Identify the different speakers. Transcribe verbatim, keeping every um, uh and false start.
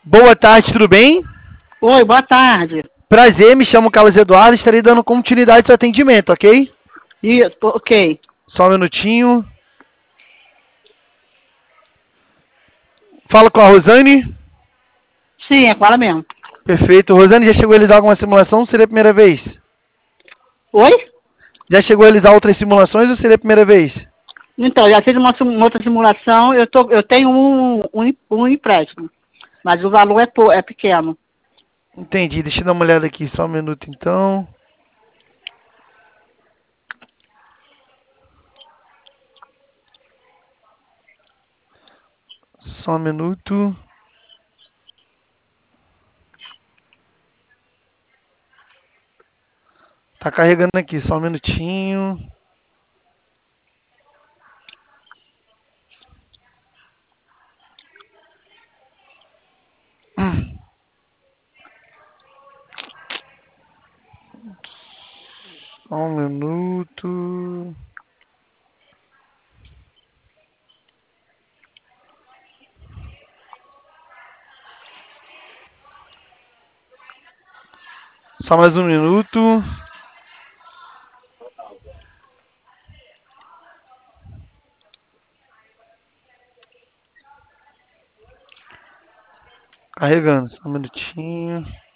Speaker 1: Boa tarde, tudo bem?
Speaker 2: Oi, boa tarde.
Speaker 1: Prazer, me chamo Carlos Eduardo, estarei dando continuidade ao seu atendimento, ok?
Speaker 2: Isso, ok.
Speaker 1: Só um minutinho. Fala com a Rosane.
Speaker 2: Sim, é com ela mesmo.
Speaker 1: Perfeito. Rosane, já chegou a realizar alguma simulação ou seria a primeira vez?
Speaker 2: Oi?
Speaker 1: Já chegou a realizar outras simulações ou seria a primeira vez?
Speaker 2: Então, já fiz uma, sim- uma outra simulação, eu, tô, eu tenho um, um, em- um empréstimo, mas o valor é, pou- é pequeno.
Speaker 1: Entendi, deixa eu dar uma olhada aqui, só um minuto então. Só um minuto. Tá carregando aqui, só um minutinho. Só um minuto. Só mais um minuto. Carregando, só um minutinho.